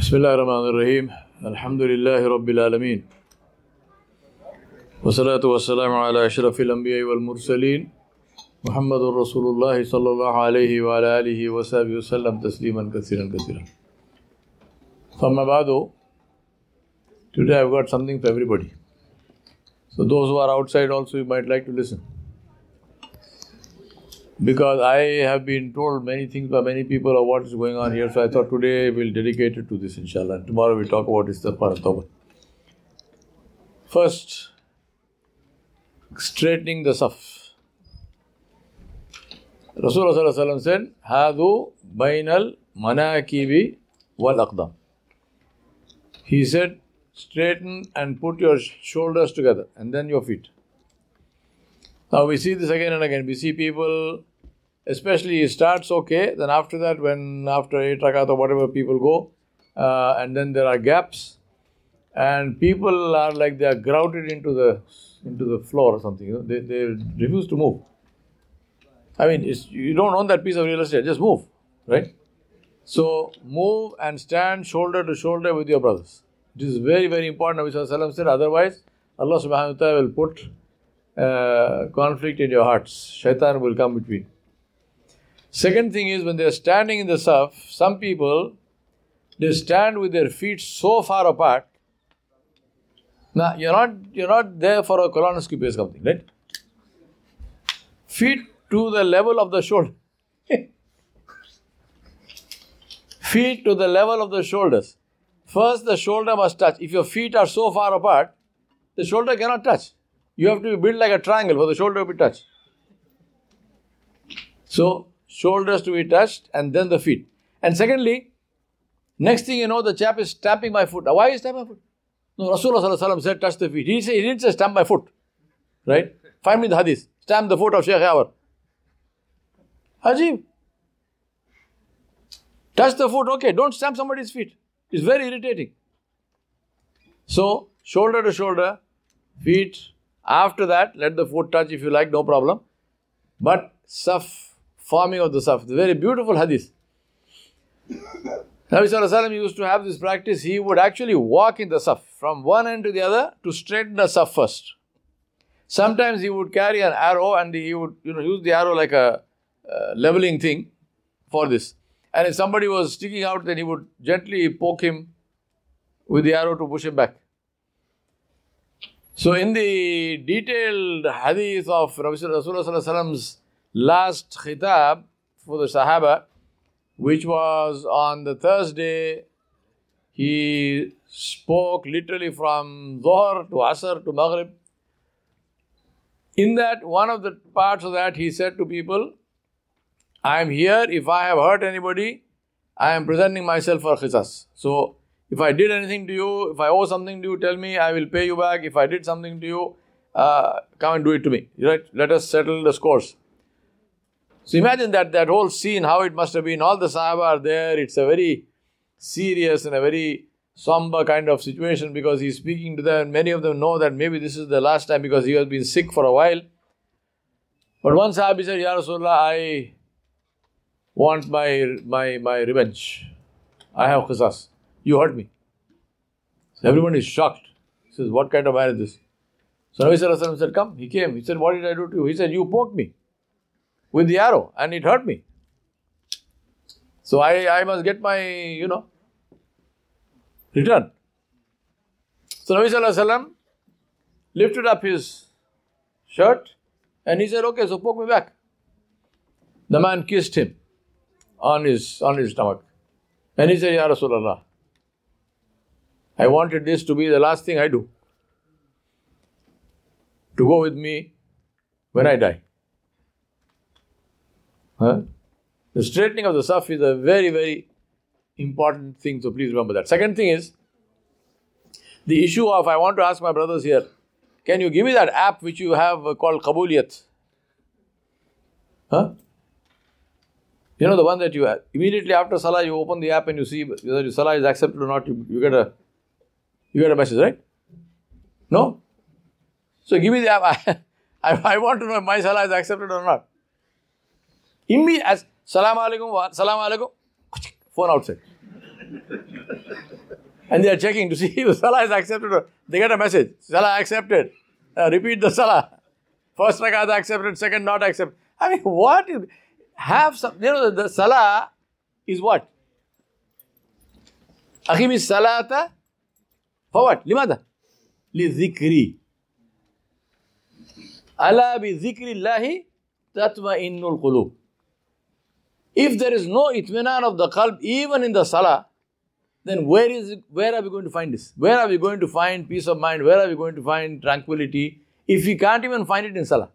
Bismillahirrahmanirrahim. Alhamdulillahi Rabbil Alameen. Wassalatu wassalamu ala ashrafil anbiya wal mursaleen. Muhammadur Rasulullah sallallahu alayhi wa ala alihi wa sahbihi wa sallam tasliman kathiran kathiran. Amma ba'du, today I've got something for everybody. So those who are outside also, you might like to listen. Because I have been told many things by many people of what is going on here, so I thought today we'll dedicate it to this, inshallah. And tomorrow we'll talk about Istighfar and Tawbah. First, straightening the saf. Rasulullah sallallahu alaihi wasallam said, "Hadu bainal manakibi wal aqdam." He said, straighten and put your shoulders together and then your feet. Now we see this again and again. We see people, especially it starts okay, then after that, when after 8 rakat or whatever people go, and then there are gaps, and people are like they are grouted into the floor or something. You know? They refuse to move. I mean, you don't own that piece of real estate, just move, right? So move and stand shoulder to shoulder with your brothers. It is very, very important. Nabi Sallallahu Alaihi Wasallam said, otherwise Allah Subhanahu Wa Ta'ala will put conflict in your hearts. Shaitan will come between. Second thing is, when they are standing in the saf, some people, they stand with their feet so far apart. Now, you're not there for a colonoscopy or something, right? Feet to the level of the shoulder. Feet to the level of the shoulders. First, the shoulder must touch. If your feet are so far apart, the shoulder cannot touch. You have to be built like a triangle for the shoulder to be touched. So, shoulders to be touched and then the feet. And secondly, next thing you know, the chap is stamping my foot. Why is stamping my foot? No, Rasulullah Sallallahu Alaihi Wasallam said touch the feet. He didn't say stamp my foot. Right? Find me the hadith. Stamp the foot of Shaykh Yawar. Ajib. Touch the foot, okay. Don't stamp somebody's feet. It's very irritating. So, shoulder to shoulder, feet. After that, let the foot touch if you like, no problem. But saf, forming of the saf, the very beautiful hadith. Nabi Sallallahu Alaihi Wasallam used to have this practice. He would actually walk in the saf from one end to the other to straighten the saf first. Sometimes he would carry an arrow and he would use the arrow like a leveling thing for this. And if somebody was sticking out, then he would gently poke him with the arrow to push him back. So in the detailed hadith of Rasulullah Sallallahu Alaihi Wasallam's last khitab for the Sahaba, which was on the Thursday, he spoke literally from Dhuhr to Asr to Maghrib. In that, one of the parts of that, he said to people, I am here. If I have hurt anybody, I am presenting myself for qisas. So, if I did anything to you, if I owe something to you, tell me, I will pay you back. If I did something to you, come and do it to me. Right? Let us settle the scores. So imagine that whole scene, how it must have been. All the Sahaba are there. It's a very serious and a very somber kind of situation because he's speaking to them. Many of them know that maybe this is the last time because he has been sick for a while. But one Sahabi said, Ya Rasulullah, I want my revenge. I have qisas. You hurt me. So everyone is shocked. He says, what kind of man is this? So Nabi Sallallahu Alaihi Wasallam said, come. He came. He said, what did I do to you? He said, you poked me with the arrow and it hurt me. So I must get my, return. So Nabi Sallallahu Alaihi Wasallam lifted up his shirt and he said, okay, so poke me back. The man kissed him on his stomach. And he said, Ya Rasulullah, I wanted this to be the last thing I do. To go with me when I die. The straightening of the saf is a very, very important thing, so please remember that. Second thing is, the issue of, I want to ask my brothers here, can you give me that app which you have called Qabuliyat? You know the one that you have. Immediately after Salah, you open the app and you see whether your Salah is accepted or not. You get a message, right? No? So give me the app. I want to know if my Salah is accepted or not. As Salaam alaikum, phone outside. And they are checking to see if the salah is accepted. They get a message, salah accepted. Repeat the salah. First rakat accepted, second not accepted. I mean, what? Have some, the salah is what? Aqimi salata for what? Limada? Li dhikri. Ala bi dhikri Allahi tatma'innul qulub. If there is no itminan of the qalb even in the salah, then where are we going to find this? Where are we going to find peace of mind? Where are we going to find tranquility if we can't even find it in salah?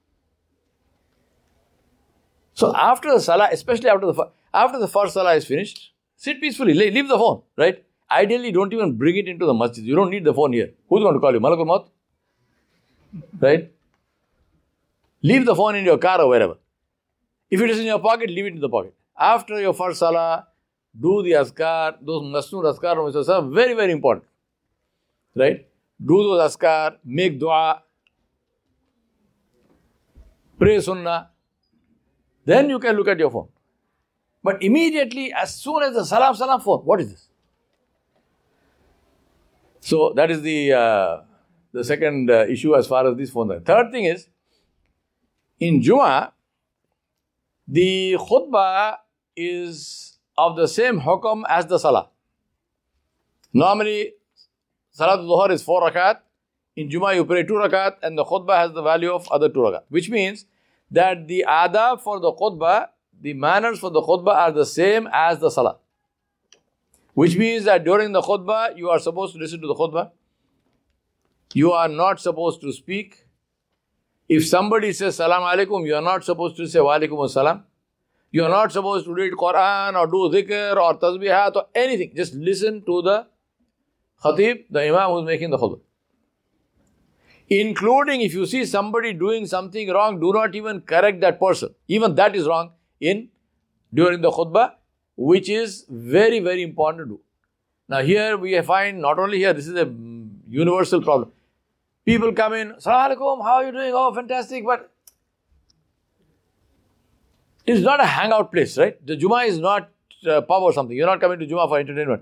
So after the salah, especially after the first salah is finished, sit peacefully, leave the phone, right? Ideally, don't even bring it into the masjid. You don't need the phone here. Who's going to call you? Malakul Maut? Right? Leave the phone in your car or wherever. If it is in your pocket, leave it in the pocket. After your first salah, do the azkar, those masnoon azkar, are very, very important. Right? Do those azkar, make dua, pray sunnah. Then you can look at your phone. But immediately, as soon as the salam phone, what is this? So that is the second issue as far as this phone is. Third thing is, in Jummah, the khutbah is of the same hukum as the salah. Normally, Salatul Dhuhr is 4 rakat. In Jummah, you pray 2 rakat, and the khutbah has the value of other 2 rakat. Which means that the adab for the khutbah, the manners for the khutbah are the same as the salah. Which means that during the khutbah, you are supposed to listen to the khutbah. You are not supposed to speak. If somebody says salam alaikum, you are not supposed to say wa alaikum assalam. You are not supposed to read Quran or do dhikr or tasbihat or anything. Just listen to the khatib, the imam who is making the khutbah. Including if you see somebody doing something wrong, do not even correct that person. Even that is wrong during the khutbah, which is very, very important to do. Now here we find, not only here, this is a universal problem. People come in, Assalamu alaikum, how are you doing? Oh, fantastic. But it's not a hangout place, right? The Jummah is not pub or something. You're not coming to Jummah for entertainment.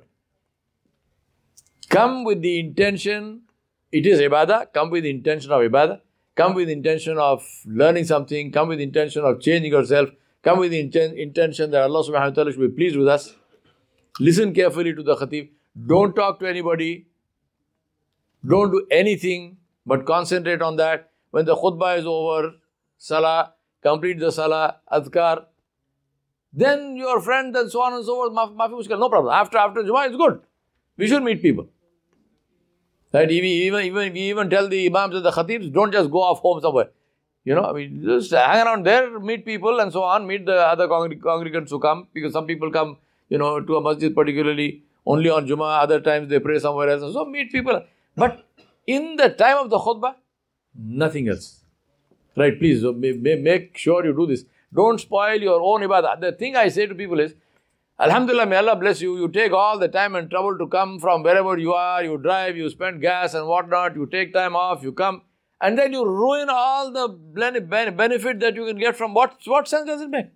Come with the intention, it is ibadah, come with the intention of ibadah, come with the intention of learning something, come with the intention of changing yourself, come with the intention that Allah subhanahu wa ta'ala should be pleased with us. Listen carefully to the khatib. Don't talk to anybody. Don't do anything but concentrate on that. When the khutbah is over, salah, complete the salah, adhkar, then your friend and so on and so forth, mafi mushkil, no problem. After Jummah, it's good. We should meet people. Right? We even tell the imams and the khatibs, don't just go off home somewhere. Just hang around there, meet people and so on, meet the other congregants who come, because some people come, to a masjid particularly only on Jummah, other times they pray somewhere else. So meet people. But in the time of the khutbah, nothing else. Right? Please make sure you do this. Don't spoil your own ibadah. The thing I say to people is, Alhamdulillah, may Allah bless you. You take all the time and trouble to come from wherever you are. You drive, you spend gas and whatnot. You take time off, you come. And then you ruin all the benefit that you can get from what sense does it make?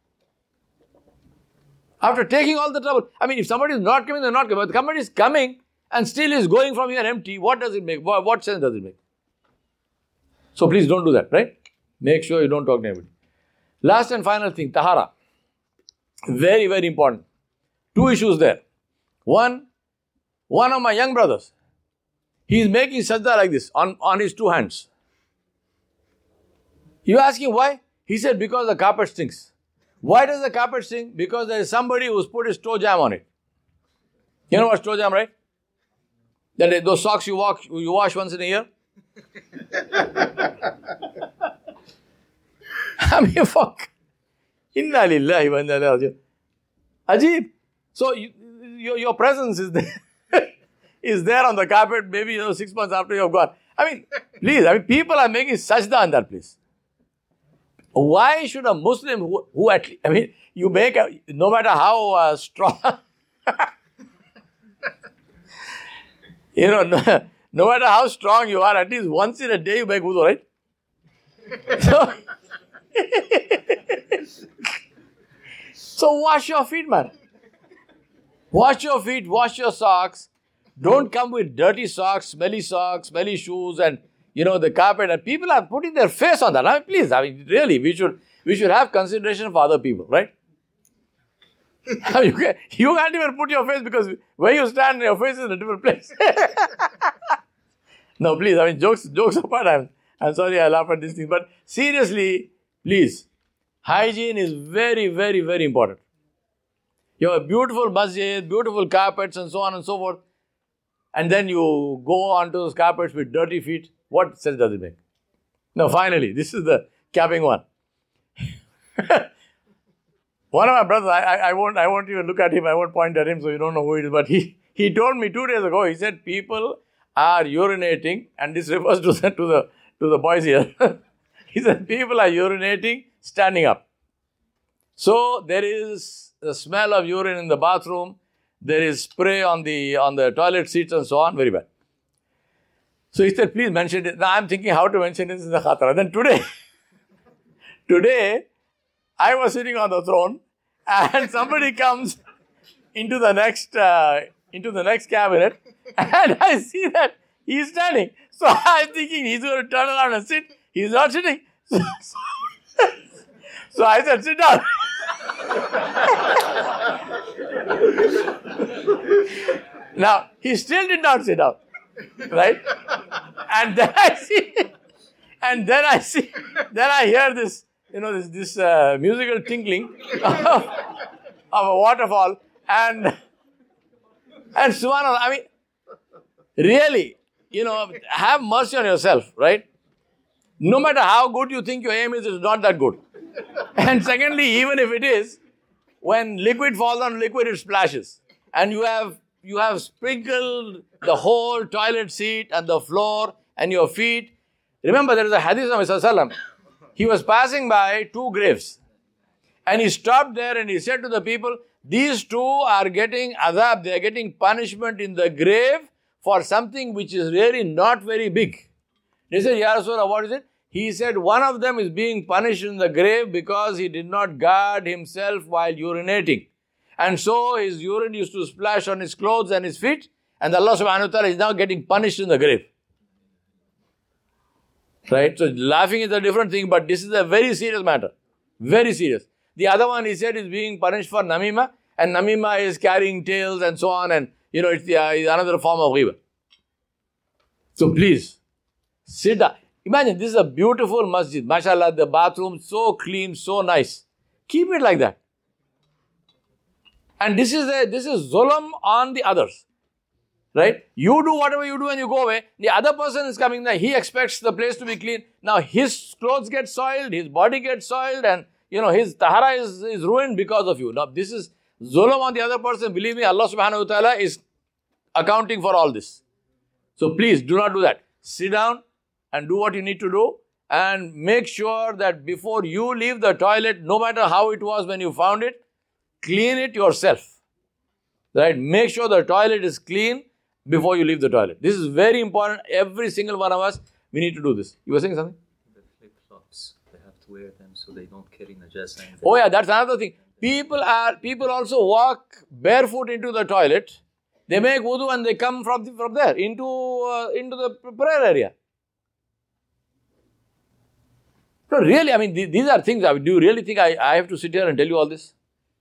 After taking all the trouble. I mean, if somebody is not coming, they're not coming. But somebody is coming and still is going from here empty. What does it make? What sense does it make? So please don't do that, right? Make sure you don't talk to anybody. Last and final thing, tahara. Very, very important. 2 issues there. One of my young brothers, he is making sajda like this on his 2 hands. You ask him why? He said, because the carpet stinks. Why does the carpet stink? Because there is somebody who's put his toe jam on it. You know what's toe jam, right? Those socks you wash once in a year. I mean, fuck. Inna lillahi wa inna ilaihi raji'un. Ajib. So your presence is there. Is there on the carpet, maybe 6 months after you have gone. I mean, please, people are making sajda in that place. Why should a Muslim who at least, you make no matter how strong, no matter how strong you are, at least once in a day you make wudu, right? So wash your feet, man. Wash your feet, wash your socks, Don't come with dirty socks, smelly shoes, and the carpet. And people are putting their face on that. I mean, please, really, we should have consideration for other people, right? You can't even put your face because where you stand, your face is in a different place. No, please, jokes apart, I'm sorry I laugh at these things. But seriously, please, hygiene is very, very, very important. You have a beautiful masjid, beautiful carpets and so on and so forth. And then you go onto those carpets with dirty feet. What sense does it make? Now finally, this is the capping one. One of my brothers, I won't even look at him, I won't point at him so you don't know who it is. But he told me 2 days ago, he said people are urinating, and this refers to the boys here. He said people are urinating standing up. So there is the smell of urine in the bathroom, there is spray on the toilet seats and so on, very bad. So he said, please mention it. Now I'm thinking how to mention this in the khatra. Then today, I was sitting on the throne and somebody comes into the next cabinet and I see that he's standing. So I'm thinking he's going to turn around and sit. He's not sitting. So I said, sit down. Now, he still did not sit down. Right? And then I hear this, this musical tinkling of a waterfall, and subhanAllah, really, have mercy on yourself, right? No matter how good you think your aim is, it's not that good. And secondly, even if it is, when liquid falls on liquid, it splashes. And you have sprinkled the whole toilet seat and the floor and your feet. Remember, there is a hadith of Rasulullah. He was passing by 2 graves. And he stopped there and he said to the people, these 2 are getting adhab, they are getting punishment in the grave for something which is really not very big. They said, Ya Rasulullah, what is it? He said, one of them is being punished in the grave because he did not guard himself while urinating. And so his urine used to splash on his clothes and his feet. And Allah subhanahu wa ta'ala is now getting punished in the grave. Right? So laughing is a different thing, but this is a very serious matter. Very serious. The other one, he said, is being punished for namima. And namima is carrying tales and so on. And, it's another form of ghibah. So please, sit down. Imagine, this is a beautiful masjid. MashaAllah, the bathroom so clean, so nice. Keep it like that. And this is zulm on the others. Right? You do whatever you do and you go away. The other person is coming there. He expects the place to be clean. Now his clothes get soiled, his body gets soiled, and his tahara is ruined because of you. Now this is zulm on the other person. Believe me, Allah subhanahu wa ta'ala is accounting for all this. So please do not do that. Sit down and do what you need to do. And make sure that before you leave the toilet, no matter how it was when you found it, clean it yourself. Right? Make sure the toilet is clean before you leave the toilet. This is very important. Every single one of us, we need to do this. You were saying something? The flip-flops, they have to wear them so they don't carry najasa. Oh yeah, that's another thing. People also walk barefoot into the toilet. They make wudu and they come from there into the prayer area. No, really, these are things. Do you really think I have to sit here and tell you all this?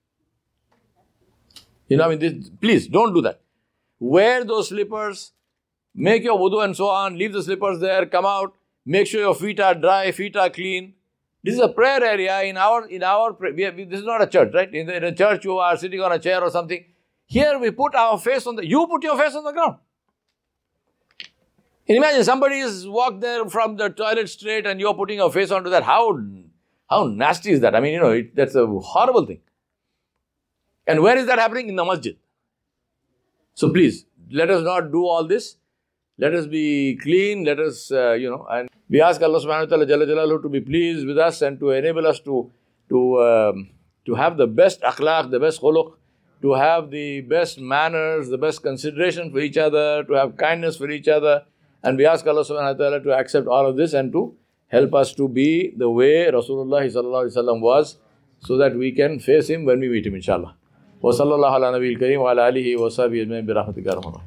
Please don't do that. Wear those slippers, make your wudu and so on, leave the slippers there, come out, make sure your feet are dry, feet are clean. This is a prayer area this is not a church, right? In a church you are sitting on a chair or something. Here we put our face you put your face on the ground. And imagine somebody has walked there from the toilet straight and you're putting your face onto that. How nasty is that? That's a horrible thing. And where is that happening? In the masjid. So please, let us not do all this. Let us be clean. Let us, and we ask Allah subhanahu wa ta'ala Jalla Jalaluhu to be pleased with us and to enable us to have the best akhlaq, the best khuluq, to have the best manners, the best consideration for each other, to have kindness for each other. And we ask Allah subhanahu wa ta'ala to accept all of this and to help us to be the way Rasulullah sallallahu alaihi wasallam was, so that we can face him when we meet him, inshallah. وصلى الله على نبي الكريم وعلى آله وصحبه أجمعين برحمتك يا رب.